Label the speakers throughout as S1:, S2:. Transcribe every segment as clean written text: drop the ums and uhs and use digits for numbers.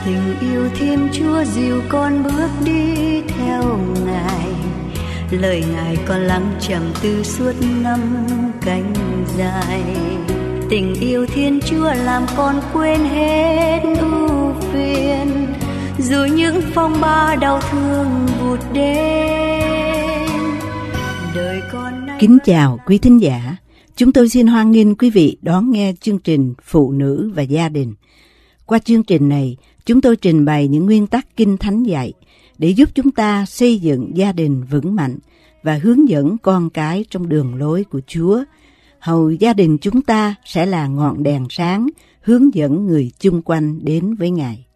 S1: Tình yêu Thiên Chúa dìu con bước đi theo Ngài, lời Ngài con lắng trầm tư suốt năm cánh dài. Tình yêu Thiên Chúa làm con quên hết ưu phiền, dù những phong ba đau thương vụt đến. Đời con nay...
S2: Kính chào quý thính giả, chúng tôi xin hoan nghênh quý vị đón nghe chương trình Phụ nữ và gia đình. Qua chương trình này, chúng tôi trình bày những nguyên tắc Kinh Thánh dạy để giúp chúng ta xây dựng gia đình vững mạnh và hướng dẫn con cái trong đường lối của Chúa. Hầu gia đình chúng ta sẽ là ngọn đèn sáng hướng dẫn người chung quanh đến với Ngài.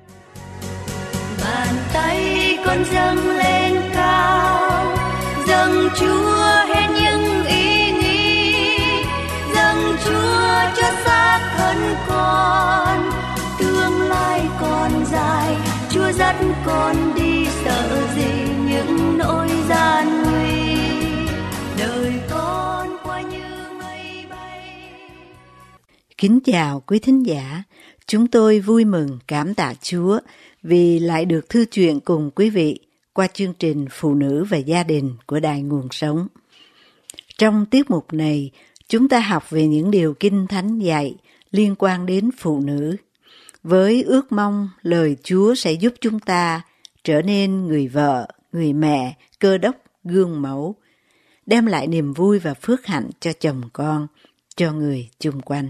S1: Bàn tay con dâng lên cao, dâng Chúa hết những ý nghĩ, dâng Chúa cho xác thân con. Tương lai còn dài, Chúa dắt con đi, sợ gì những nỗi gian nguy. Đời con qua như mây bay.
S2: Kính chào quý thính giả, chúng tôi vui mừng cảm tạ Chúa vì lại được thư chuyện cùng quý vị qua chương trình Phụ nữ và gia đình của Đài Nguồn Sống. Trong tiết mục này, chúng ta học về những điều Kinh Thánh dạy liên quan đến phụ nữ, với ước mong lời Chúa sẽ giúp chúng ta trở nên người vợ, người mẹ, cơ đốc, gương mẫu, đem lại niềm vui và phước hạnh cho chồng con, cho người chung quanh.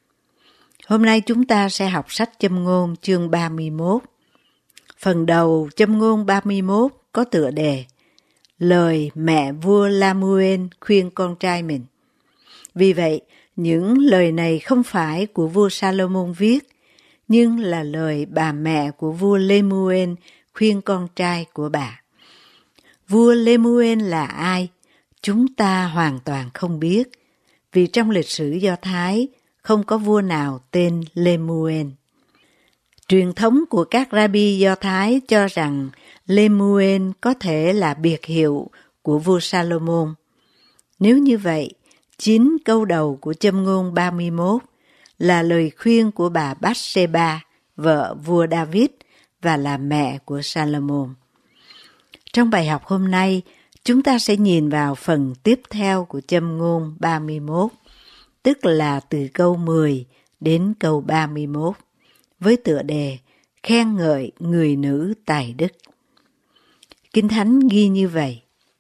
S2: Hôm nay chúng ta sẽ học sách Châm ngôn chương 31. Phần đầu Châm ngôn 31 có tựa đề Lời mẹ vua Lemuel khuyên con trai mình. Vì vậy, những lời này không phải của vua Salomon viết, nhưng là lời bà mẹ của vua Lemuel khuyên con trai của bà. Vua Lemuel là ai? Chúng ta hoàn toàn không biết, vì trong lịch sử Do Thái không có vua nào tên Lemuel. Truyền thống của các rabbi Do Thái cho rằng Lemuel có thể là biệt hiệu của vua Salomon. Nếu như vậy, 9 câu đầu của Châm ngôn 31 là lời khuyên của bà Bathsheba, vợ vua David và là mẹ của Salomon. Trong bài học hôm nay, chúng ta sẽ nhìn vào phần tiếp theo của Châm ngôn 31, tức là từ câu 10 đến câu 31, với tựa đề Khen ngợi người nữ tài đức. Kinh Thánh ghi như vậy: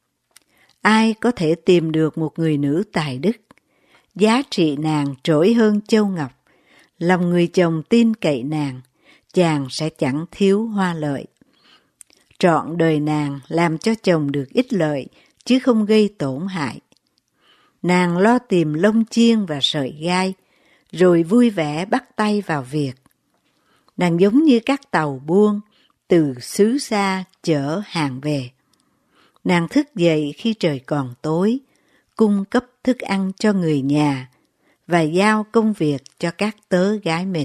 S2: Ai có thể tìm được một người nữ tài đức? Giá trị nàng trỗi hơn châu ngọc, lòng người chồng tin cậy nàng, chàng sẽ chẳng thiếu hoa lợi. Trọn đời nàng làm cho chồng được ích lợi, chứ không gây tổn hại. Nàng lo tìm lông chiên và sợi gai, rồi vui vẻ bắt tay vào việc. Nàng giống như các tàu buôn từ xứ xa chở hàng về. Nàng thức dậy khi trời còn tối, cung cấp thức ăn cho người nhà và giao công việc cho các tớ gái mình.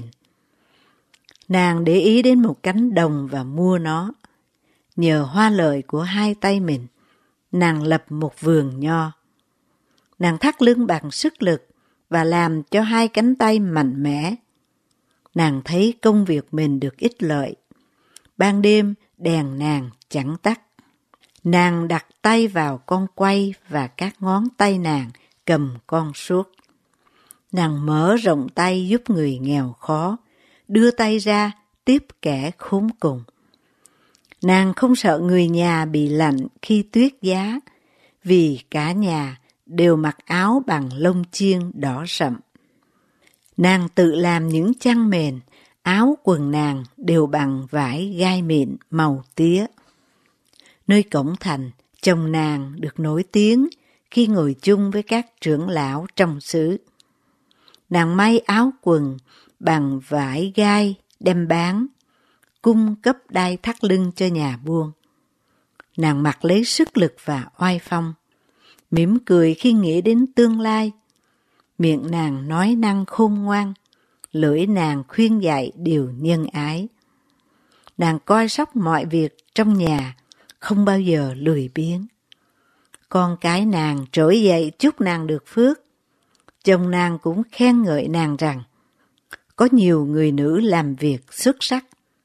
S2: Nàng để ý đến một cánh đồng và mua nó. Nhờ hoa lợi của hai tay mình, nàng lập một vườn nho. Nàng thắt lưng bằng sức lực và làm cho hai cánh tay mạnh mẽ. Nàng thấy công việc mình được ích lợi. Ban đêm đèn nàng chẳng tắt. Nàng đặt tay vào con quay và các ngón tay nàng cầm con suốt. Nàng mở rộng tay giúp người nghèo khó, đưa tay ra tiếp kẻ khốn cùng. Nàng không sợ người nhà bị lạnh khi tuyết giá, vì cả nhà đều mặc áo bằng lông chiên đỏ sậm. Nàng tự làm những chăn mền, áo quần nàng đều bằng vải gai mịn màu tía. Nơi cổng thành, chồng nàng được nổi tiếng khi ngồi chung với các trưởng lão trong xứ. Nàng may áo quần bằng vải gai đem bán, cung cấp đai thắt lưng cho nhà buôn. Nàng mặc lấy sức lực và oai phong, mỉm cười khi nghĩ đến tương lai. Miệng nàng nói năng khôn ngoan, lưỡi nàng khuyên dạy điều nhân ái. Nàng coi sóc mọi việc trong nhà, không bao giờ lười biếng. Con cái nàng trỗi dậy chúc nàng được phước. Chồng nàng cũng khen ngợi nàng rằng có nhiều người nữ làm việc xuất sắc.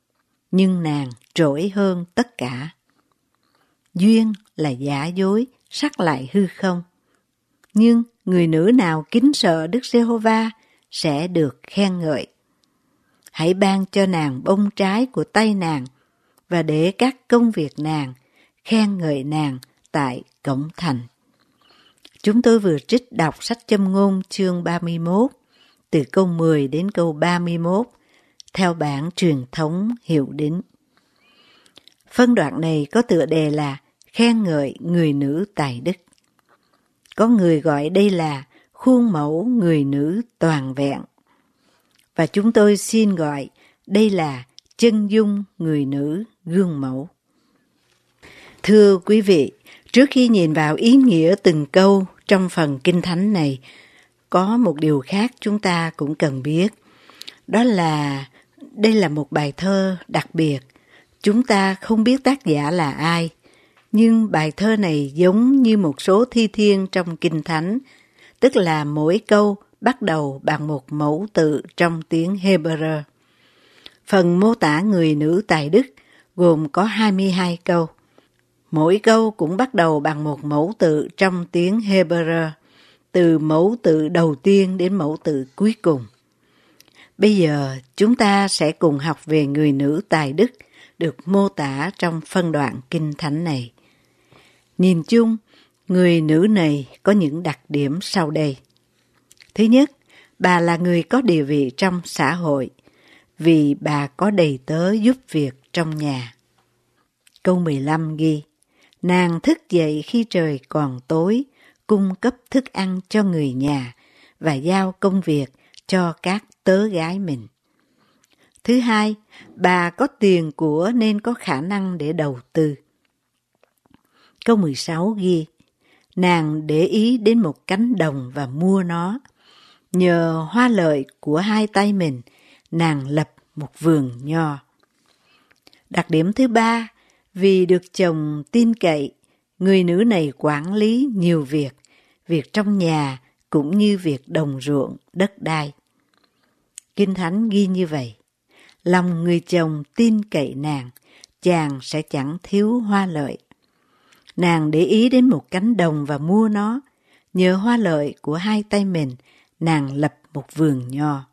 S2: nhưng nàng trỗi hơn tất cả. Duyên là giả dối, sắc lại hư không. Nhưng người nữ nào kính sợ Đức Giê-hô-va sẽ được khen ngợi. Hãy ban cho nàng bông trái của tay nàng, và để các công việc nàng khen ngợi nàng tại cổng thành. Chúng tôi vừa trích đọc sách Châm ngôn chương 31, từ câu 10 đến câu 31, theo bản truyền thống Hiệu Đính. Phân đoạn này có tựa đề là khen ngợi người nữ tài đức. Có người gọi đây là khuôn mẫu người nữ toàn vẹn. Và chúng tôi xin gọi đây là chân dung người nữ gương mẫu. Thưa quý vị, trước khi nhìn vào ý nghĩa từng câu trong phần Kinh Thánh này, có một điều khác chúng ta cũng cần biết. Đó là đây là một bài thơ đặc biệt. Chúng ta không biết tác giả là ai, nhưng bài thơ này giống như một số thi thiên trong Kinh Thánh, tức là mỗi câu bắt đầu bằng một mẫu tự trong tiếng Hebrew. Phần mô tả người nữ tài đức gồm có 22 câu. Mỗi câu cũng bắt đầu bằng một mẫu tự trong tiếng Hebrew, từ mẫu tự đầu tiên đến mẫu tự cuối cùng. Bây giờ chúng ta sẽ cùng học về người nữ tài đức được mô tả trong phân đoạn Kinh Thánh này. Nhìn chung, người nữ này có những đặc điểm sau đây. Thứ nhất, bà là người có địa vị trong xã hội, vì bà có đầy tớ giúp việc trong nhà. Câu 15 ghi, nàng thức dậy khi trời còn tối, cung cấp thức ăn cho người nhà và giao công việc cho các tớ gái mình. Thứ hai, bà có tiền của nên có khả năng để đầu tư. Câu 16 ghi, nàng để ý đến một cánh đồng và mua nó. Nhờ hoa lợi của hai tay mình, nàng lập một vườn nho. Đặc điểm thứ ba, vì được chồng tin cậy, người nữ này quản lý nhiều việc trong nhà cũng như việc đồng ruộng, đất đai. Kinh Thánh ghi như vậy, lòng người chồng tin cậy nàng, chàng sẽ chẳng thiếu hoa lợi. Nàng để ý đến một cánh đồng và mua nó, nhờ hoa lợi của hai tay mình, nàng lập một vườn nho.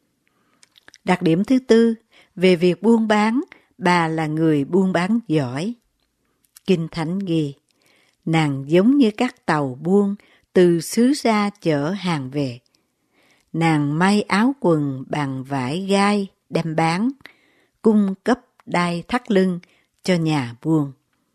S2: Đặc điểm thứ tư, về việc buôn bán, bà là người buôn bán giỏi. Kinh Thánh ghi, nàng giống như các tàu buôn từ xứ ra chở hàng về. Nàng may áo quần bằng vải gai đem bán, cung cấp đai thắt lưng cho nhà buôn.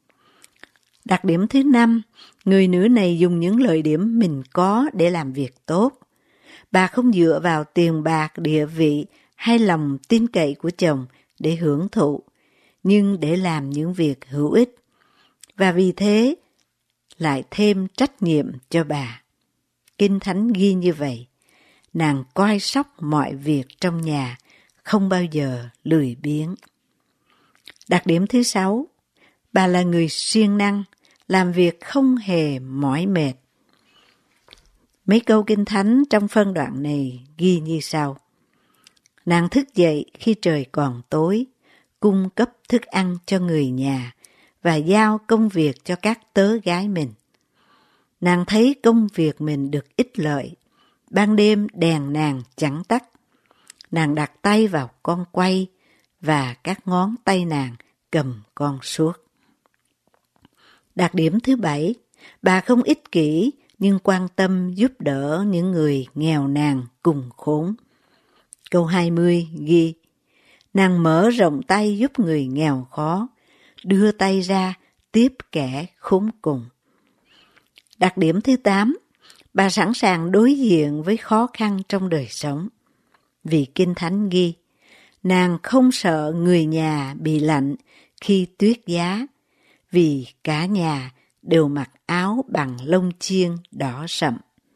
S2: Đặc điểm thứ năm, người nữ này dùng những lợi điểm mình có để làm việc tốt. Bà không dựa vào tiền bạc, địa vị hay lòng tin cậy của chồng để hưởng thụ, nhưng để làm những việc hữu ích. Và vì thế, lại thêm trách nhiệm cho bà. Kinh Thánh ghi như vậy, nàng coi sóc mọi việc trong nhà, không bao giờ lười biếng. Đặc điểm thứ 6, bà là người siêng năng, làm việc không hề mỏi mệt. Mấy câu Kinh Thánh trong phân đoạn này ghi như sau. Nàng thức dậy khi trời còn tối, cung cấp thức ăn cho người nhà và giao công việc cho các tớ gái mình. Nàng thấy công việc mình được ích lợi, ban đêm đèn nàng chẳng tắt. Nàng đặt tay vào con quay và các ngón tay nàng cầm con suốt. Đặc điểm thứ 7, bà không ích kỷ nhưng quan tâm giúp đỡ những người nghèo nàn cùng khốn. Câu 20 ghi, nàng mở rộng tay giúp người nghèo khó, đưa tay ra tiếp kẻ khốn cùng. Đặc điểm thứ 8, bà sẵn sàng đối diện với khó khăn trong đời sống. Vì Kinh Thánh ghi, nàng không sợ người nhà bị lạnh khi tuyết giá, vì cả nhà đều mặc áo bằng lông chiên đỏ sậm.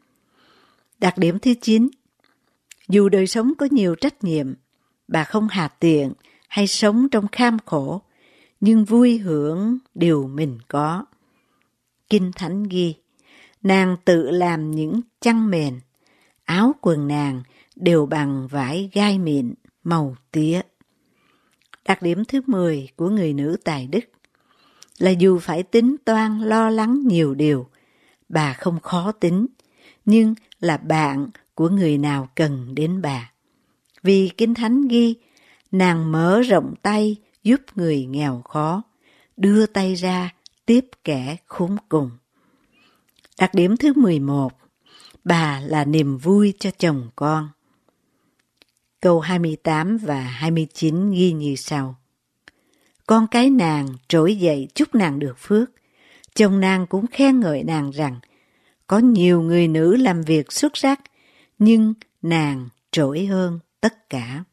S2: Đặc điểm thứ 9, dù đời sống có nhiều trách nhiệm, bà không hà tiện hay sống trong kham khổ, nhưng vui hưởng điều mình có. Kinh Thánh ghi, nàng tự làm những chăn mền, áo quần nàng đều bằng vải gai mịn màu tía. Đặc điểm thứ 10 của người nữ tài đức là dù phải tính toan lo lắng nhiều điều, bà không khó tính, nhưng là bạn của người nào cần đến bà. Vì Kinh Thánh ghi, nàng mở rộng tay giúp người nghèo khó, đưa tay ra tiếp kẻ khốn cùng. Đặc điểm thứ 11, bà là niềm vui cho chồng con. Câu 28 và 29 ghi như sau. Con cái nàng trỗi dậy chúc nàng được phước, chồng nàng cũng khen ngợi nàng rằng, có nhiều người nữ làm việc xuất sắc, nhưng nàng trỗi hơn tất cả.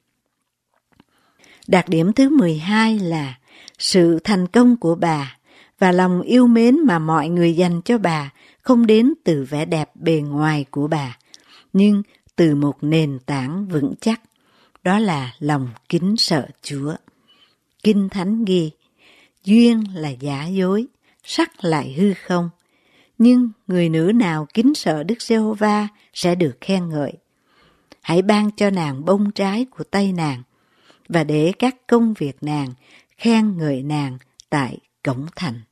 S2: Đặc điểm thứ 12 là sự thành công của bà và lòng yêu mến mà mọi người dành cho bà không đến từ vẻ đẹp bề ngoài của bà, nhưng từ một nền tảng vững chắc, đó là lòng kính sợ Chúa. Kinh Thánh ghi, duyên là giả dối, sắc lại hư không, nhưng người nữ nào kính sợ Đức Giê-hô-va sẽ được khen ngợi. Hãy ban cho nàng bông trái của tay nàng, và để các công việc nàng khen ngợi nàng tại cổng thành.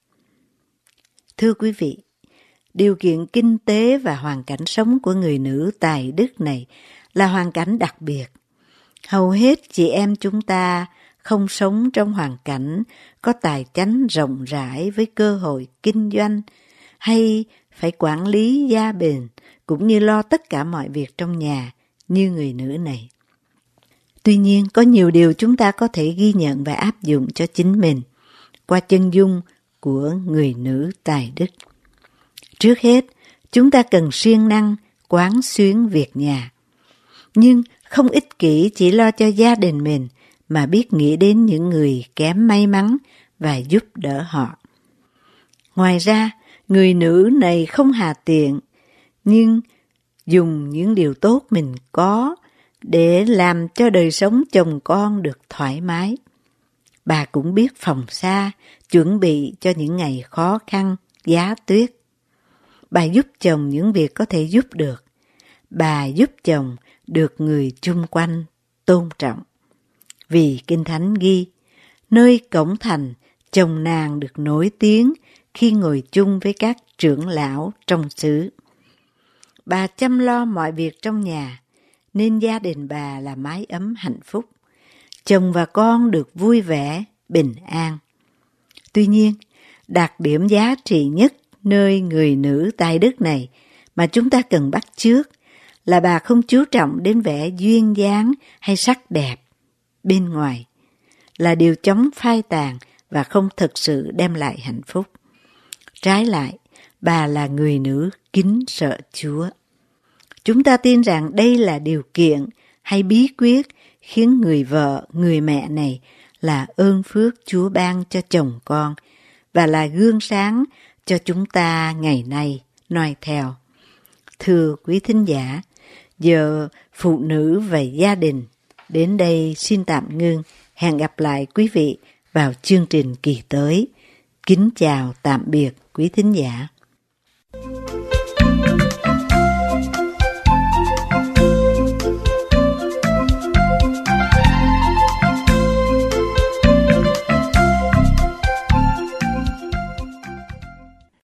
S2: Thưa quý vị, điều kiện kinh tế và hoàn cảnh sống của người nữ tài đức này là hoàn cảnh đặc biệt. Hầu hết chị em chúng ta không sống trong hoàn cảnh có tài chánh rộng rãi với cơ hội kinh doanh hay phải quản lý gia đình cũng như lo tất cả mọi việc trong nhà như người nữ này. Tuy nhiên, có nhiều điều chúng ta có thể ghi nhận và áp dụng cho chính mình qua chân dung của người nữ tài đức. Trước hết, chúng ta cần siêng năng quán xuyến việc nhà, nhưng không ích kỷ chỉ lo cho gia đình mình mà biết nghĩ đến những người kém may mắn và giúp đỡ họ. Ngoài ra, người nữ này không hà tiện, nhưng dùng những điều tốt mình có để làm cho đời sống chồng con được thoải mái. Bà cũng biết phòng xa, chuẩn bị cho những ngày khó khăn, giá tuyết. Bà giúp chồng những việc có thể giúp được. Bà giúp chồng được người chung quanh tôn trọng. Vì Kinh Thánh ghi, nơi cổng thành, chồng nàng được nổi tiếng khi ngồi chung với các trưởng lão trong xứ. Bà chăm lo mọi việc trong nhà, nên gia đình bà là mái ấm hạnh phúc. Chồng và con được vui vẻ, bình an. Tuy nhiên, đặc điểm giá trị nhất nơi người nữ tài đức này mà chúng ta cần bắt chước là bà không chú trọng đến vẻ duyên dáng hay sắc đẹp bên ngoài, là điều chóng phai tàn và không thực sự đem lại hạnh phúc. Trái lại, bà là người nữ kính sợ Chúa. Chúng ta tin rằng đây là điều kiện hay bí quyết khiến người vợ, người mẹ này là ơn phước Chúa ban cho chồng con và là gương sáng cho chúng ta ngày nay noi theo. Thưa quý thính giả, giờ phụ nữ và gia đình đến đây xin tạm ngưng. Hẹn gặp lại quý vị vào chương trình kỳ tới. Kính chào tạm biệt quý thính giả.